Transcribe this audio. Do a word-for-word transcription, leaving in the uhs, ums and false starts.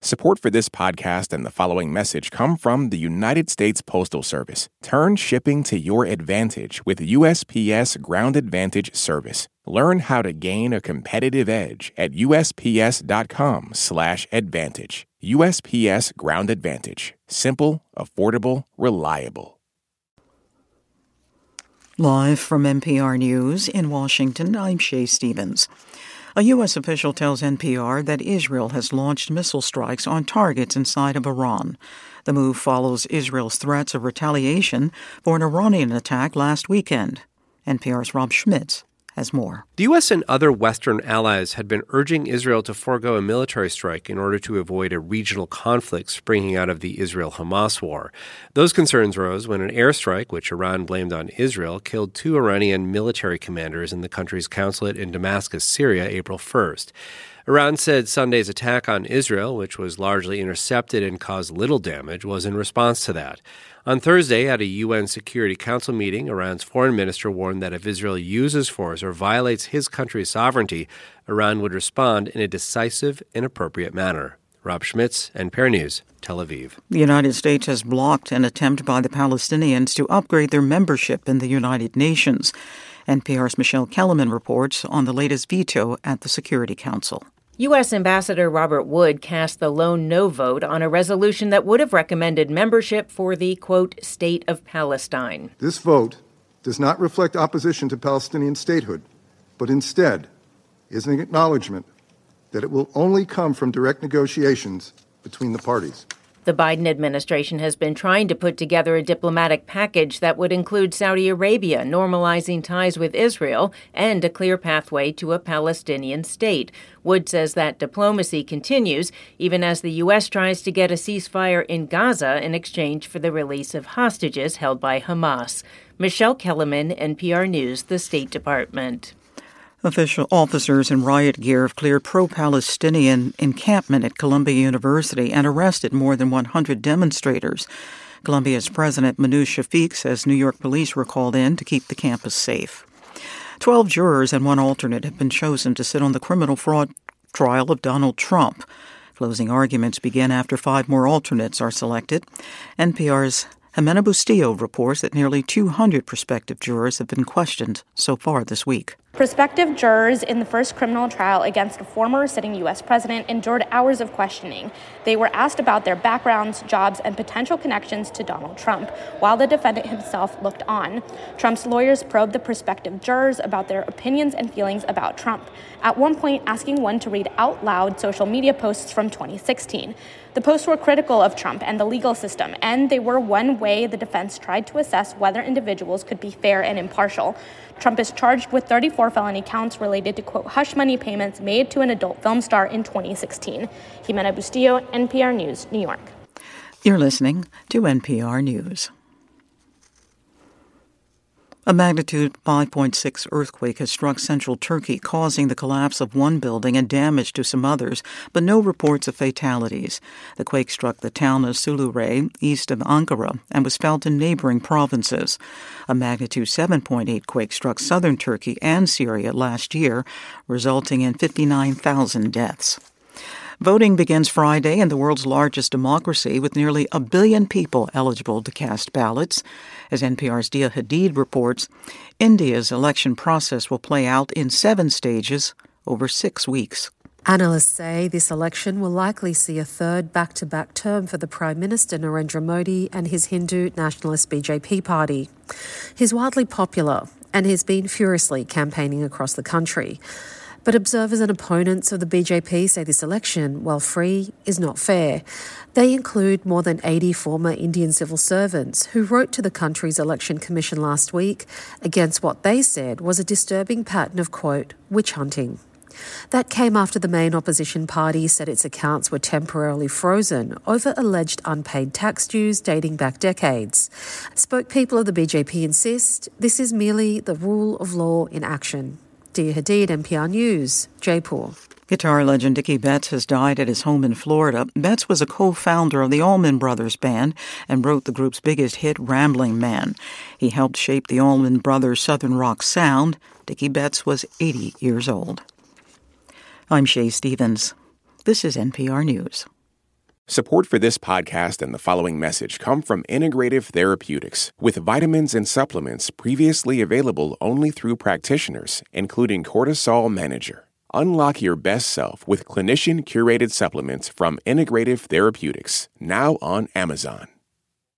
Support for this podcast and the following message come from the United States Postal Service. Turn shipping to your advantage with U S P S Ground Advantage service. Learn how to gain a competitive edge at usps.com slash advantage. U S P S Ground Advantage. Simple, affordable, reliable. Live from N P R News in Washington, I'm Shay Stevens. A U S official tells N P R that Israel has launched missile strikes on targets inside of Iran. The move follows Israel's threats of retaliation for an Iranian attack last weekend. N P R's Rob Schmitz has more. The U S and other Western allies had been urging Israel to forego a military strike in order to avoid a regional conflict springing out of the Israel-Hamas war. Those concerns rose when an airstrike, which Iran blamed on Israel, killed two Iranian military commanders in the country's consulate in Damascus, Syria, April first. Iran said Sunday's attack on Israel, which was largely intercepted and caused little damage, was in response to that. On Thursday, at a U N Security Council meeting, Iran's foreign minister warned that if Israel uses force or violates his country's sovereignty, Iran would respond in a decisive and appropriate manner. Rob Schmitz, N P R News, Tel Aviv. The United States has blocked an attempt by the Palestinians to upgrade their membership in the United Nations. N P R's Michelle Kellerman reports on the latest veto at the Security Council. U S. Ambassador Robert Wood cast the lone no vote on a resolution that would have recommended membership for the, quote, State of Palestine. This vote does not reflect opposition to Palestinian statehood, but instead is an acknowledgement that it will only come from direct negotiations between the parties. The Biden administration has been trying to put together a diplomatic package that would include Saudi Arabia normalizing ties with Israel and a clear pathway to a Palestinian state. Wood says that diplomacy continues even as the U S tries to get a ceasefire in Gaza in exchange for the release of hostages held by Hamas. Michelle Kellerman, N P R News, the State Department. Official officers in riot gear have cleared pro-Palestinian encampment at Columbia University and arrested more than one hundred demonstrators. Columbia's President Manoush Shafiq says New York police were called in to keep the campus safe. Twelve jurors and one alternate have been chosen to sit on the criminal fraud trial of Donald Trump. Closing arguments begin after five more alternates are selected. N P R's Jimena Bustillo reports that nearly two hundred prospective jurors have been questioned so far this week. Prospective jurors in the first criminal trial against a former sitting U S president endured hours of questioning. They were asked about their backgrounds, jobs, and potential connections to Donald Trump, while the defendant himself looked on. Trump's lawyers probed the prospective jurors about their opinions and feelings about Trump, at one point asking one to read out loud social media posts from twenty sixteen. The posts were critical of Trump and the legal system, and they were one way the defense tried to assess whether individuals could be fair and impartial. Trump is charged with thirty-four felony counts related to, quote, hush money payments made to an adult film star in twenty sixteen. Jimena Bustillo, N P R News, New York. You're listening to N P R News. A magnitude five point six earthquake has struck central Turkey, causing the collapse of one building and damage to some others, but no reports of fatalities. The quake struck the town of Sulure, east of Ankara, and was felt in neighboring provinces. A magnitude seven point eight quake struck southern Turkey and Syria last year, resulting in fifty-nine thousand deaths. Voting begins Friday in the world's largest democracy, with nearly a billion people eligible to cast ballots. As N P R's Dia Hadid reports, India's election process will play out in seven stages over six weeks. Analysts say this election will likely see a third back-to-back term for the Prime Minister Narendra Modi and his Hindu nationalist B J P party. He's widely popular and has been furiously campaigning across the country. But observers and opponents of the B J P say this election, while free, is not fair. They include more than eighty former Indian civil servants who wrote to the country's election commission last week against what they said was a disturbing pattern of, quote, witch hunting. That came after the main opposition party said its accounts were temporarily frozen over alleged unpaid tax dues dating back decades. Spokespeople of the B J P insist this is merely the rule of law in action. Dia Hadid, N P R News, Jaipur. Guitar legend Dickie Betts has died at his home in Florida. Betts was a co-founder of the Allman Brothers Band and wrote the group's biggest hit, Rambling Man. He helped shape the Allman Brothers' Southern rock sound. Dickie Betts was eighty years old. I'm Shay Stevens. This is N P R News. Support for this podcast and the following message come from Integrative Therapeutics, with vitamins and supplements previously available only through practitioners, including Cortisol Manager. Unlock your best self with clinician-curated supplements from Integrative Therapeutics, now on Amazon.